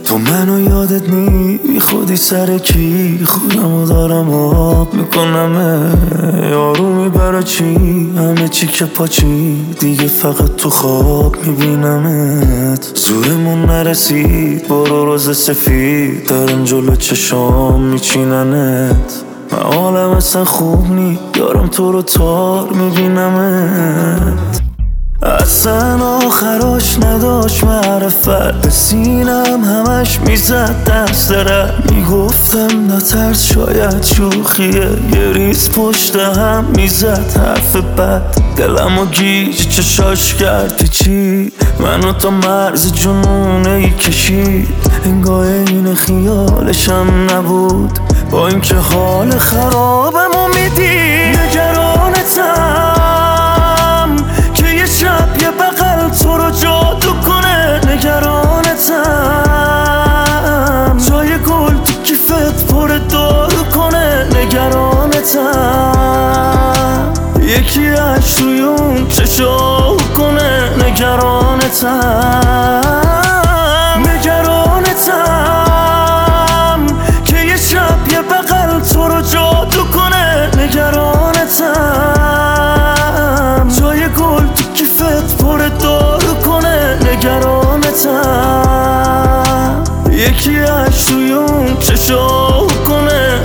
تو منو یادت نی خودی سر کی خودمو دارم آب میکنم یارومی برا چی همه چی که پاچی دیگه فقط تو خواب میبینمت زورمون نرسید برو روز سفید دارم جلو چشام میچیننت من حالم اصلا خوب نی یارم تو رو تار میبینمت اصلا آخراش نداشت معرفت به سینم همش میزد دست در میگفتم نترس شاید شوخیه یه ریز پشت هم میزد حرف بد دلمو گیج چشاش کرد چی منو تا مرز جنونه ای کشید انگاه این خیالشم نبود با اینکه حال خرابمو میدی نگرانتم که یه شب یه بغل تو رو جادو کنه نگرانتم جای گل تو کیفت پر دارو کنه نگرانتم یکی اش توی اون چشاو کنه نگرانتم نگرانتم که یه شب یه بغل تو رو جادو کنه نگرانتم جای گل تو کیفت پر دارو کنه نگرانتم یکی اش توی اون چشاو کنه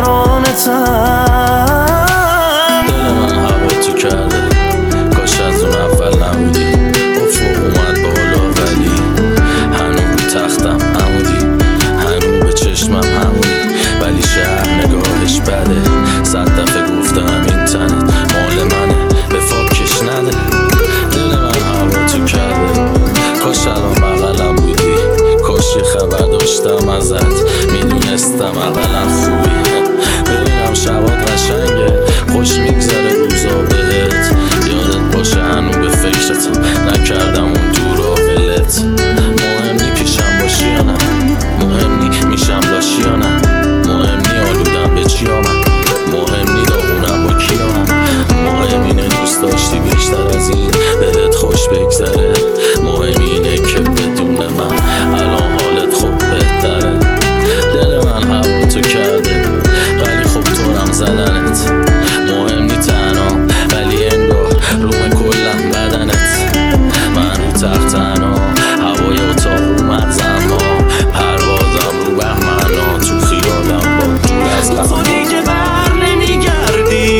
نگرانتم دل من هوا تو کرده کاش از اون اول نبودی افق اومد بالا ولی هنو رو تختم عمودی هنو به چشمم همونی ولی شهر نگاهش بده 100 دفعه گفتم اینترنت مال منه به فاکش نده دل من هوا تو کرده کاش الان بغلم بودی کاش یه خبر داشتم ازت میدونستم اقلا خوبی ببینم شبات قشنگه خوش میگذره روزا بهت یادت باشه هنو به فکرتم نکردم اون دور ولت مهم نی پیشم باشی یا نه مهم نی میشم لاشی یا نه مهم نی آلودم به چی آمد مهم نی داغونم با کی آمد مهم اینه دوست داشتی بیشتر از این بهت خوش بگذره مهم اینه که بدون من الان حالت خوب بهتره دل من هوا تو کرده ولی خوب تورم زدنت مهم نی تنها ولی انگار روم کلم بدنت من رو تخت تنها هوای اتاق اومد زنها پروازم رو بهمنا تو خیالم با دور از خودی که بر نمیگردی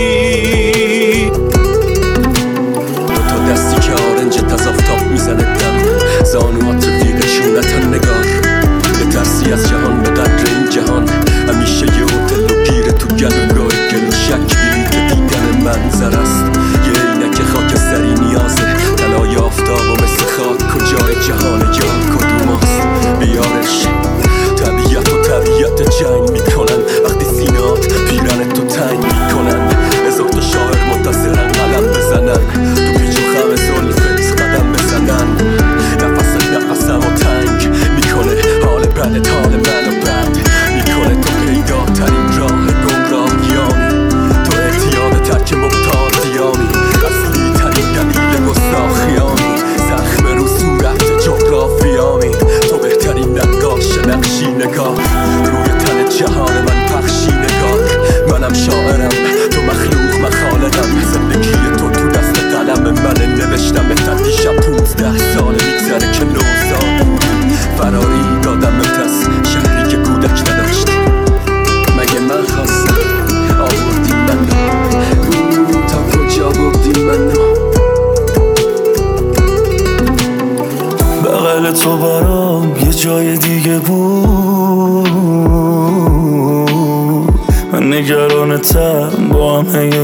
تا دستی که آرنجت از آفتاب میزنه دم زانوات رفیق شونتن نگار بترسی از جهان به قدر این جهان همیشه یه هتل و گیره تو گلوگاه گلو شک بلیت دیدن منظر است یه عینک خاکستری نیازه طلای آفتاب و مثل خاک کجای جهان یار کدوم است بیارش طبیعت و طبیعت جنگ میکنن وقتی سینات پیرن تو تنگ میکنن هزار تا شاعر منتظرن قلم بزنن تو پیچ و خم زلفت قدم بزنن نفسم و تنگ میکنه حال بدت حال منو بد میکنه تو پیدا ترین راه گمراهیانی تو اعتیاد ترک مبتادیانی اصلی ترین دلیل گستاخیانی زخم رو صورت جغرافیانی تو بهترین نقاش نقشی نگاه روی تن جهان من پخشی نگاه منم شاعرم تو مخلوق مخالقم زندگی تو دست قلم من نوشتم به دیشب 15 سال میگذره که نوزاد فراری دادم از شهری که کودک نداشت مگه من خواستم آوردیم منو تا کجا بردیم منو بغل تو برام یه جای دیگه بود من نگرانتم با همه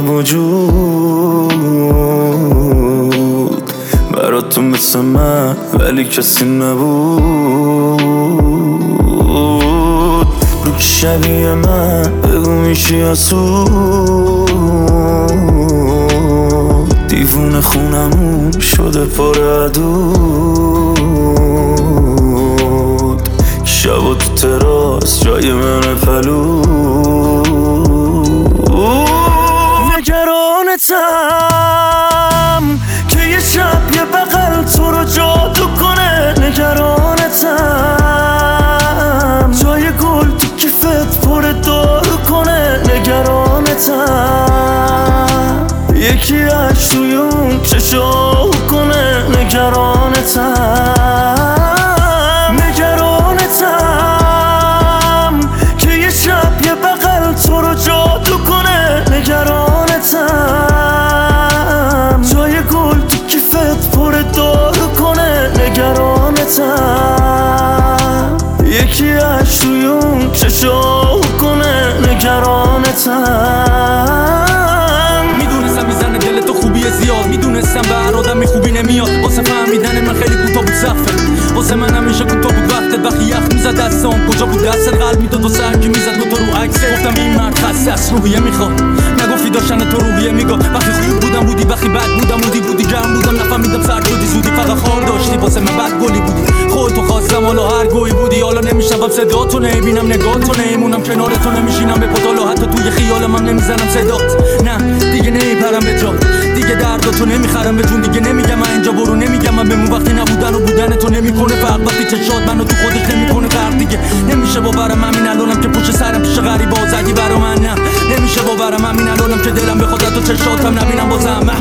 وجود برات تو مثل من ولی کسی نبود رو که شبیه من بگو میشی آسود دیوونه خونمون شده پر عدود شبا تو تراس جای من پلود نگرانتم که یه شب یه بغل تو رو جادو کنه نگرانتم نگرانتم که یه شب یه بغل تو رو جادو کنه، نگرانتم جای گل تو کیفت پر دارو کنه، نگرانتم یکی اش روی اون چشاو کنه، نگرانتم. میدونستم میزنه دل تو خوبی زیاد، میدونستم به هر آدمی خوبی نمیاد، واسه فهمیدن من خیلی کوتاه بود سقفه، واسه من همیشه کوتاه بود وقتت. وقتی یخ میزد دستام کجا بود دستت، قلب میداد واسه هرکی میزد دو تا رو عکسه. گفتم این مرد خسته است روحیه میخواد، نگفتی داشتن تو روحیه میگه. وقتی خوب بودم بودی، وقتی بد بودم بودی گرم بودم نفهمیدم سرد شدی زودی، فقط خار داشتی واسه من بد گلی بودی، خودتو خواستم حالا هر گویی بودی. حالا نمیشنوم صداتو، نمیبینم نگاهتو، نمیمونم کنارتو، نمیشینم به پاتالو، حتی توی خیالم هم نمیزنم صدات. نه دیگه نمیپرم به جات، دیگه درداتو نمیخرم به جون، دیگه نمیگم من اینجا برو، نمیگم من بمون. وقتی نبودن و بودن تو نمیکنه فرق، وقتی چشات منو تو خودش نمیکنه فرق، دیگه نمیشه باورم همین الانم که پشت سرم پیش غریبا زدی برا من. نه نمیشه باورم همین الانم که دلم بخواد تو چشاتم نبینم بازم.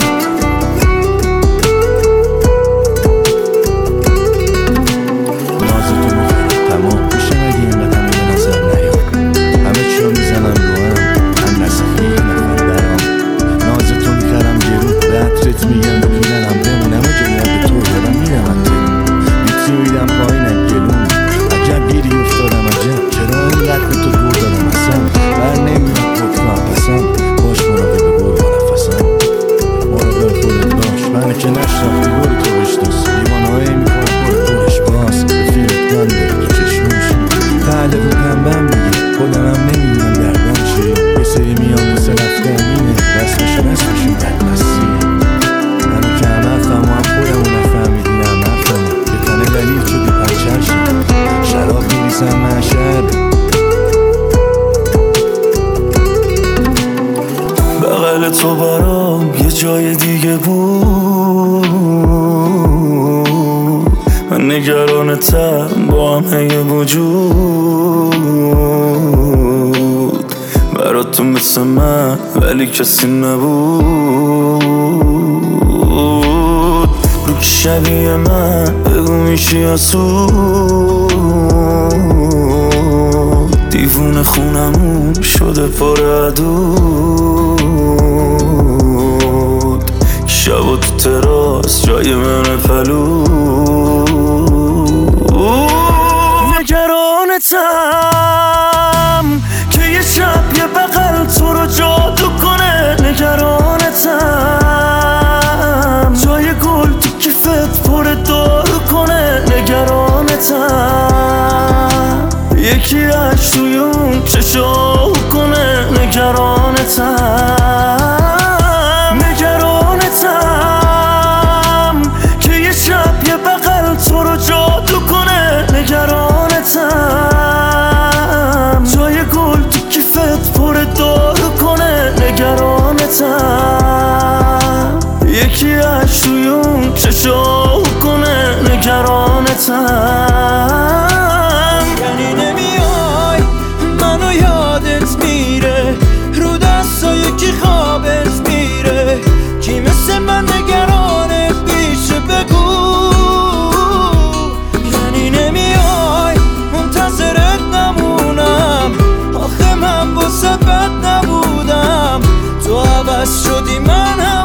میگم ببینم بمونم و جنگم به تو دارم میرم انته بیتریدم پایینم گلون، عجب گیری افتادم عجب چرا اینقدر به تو دور دارم اصلا بر نمیرم بکنم پسم. باش مراقب برو با نفسم، مراقب خودت باش، من که نشناختی برو تو بشناس، دیوانهایی میکنم برو برش باز، رفیقت گن داره تو چشموش تعله و پنبم میگه، خودم هم نمیدونم دردم چیه، یه سری میام مثل رفتن اینه رسمشون بدبستی. شراب میریسم محشر بغل تو برام یه جای دیگه بود، من نگرانتم با همه وجود، برات تو مثل من ولی کسی نبود، رو که شبیه من بگو میشی اسود، دیوونه خونمون شده پر عدود، شبا تو تراس جای من پلود، نگرانتم که یه شب یه بغل تو رو جادو کنه، نگرانتم جای گل تو کیفت پر دارو کنه، نگرانتم یکی اش توی اون چشاو کنه، نگرانتم. نگرانتم که یه شب یه بغل تو رو جادو کنه، نگرانتم جای گل تو کیفت پر دارو کنه، نگرانتم یکی اش توی اون چشاو کنه، نگرانتم. یعنی نمیای منو یادت میره، رو دستای کی خوابت میره، کی مثل من نگرانه پیشه بگو. یعنی نمیای منتظرت نمونم، آخه من واسه بد نبودم، تو عوض شدی من هم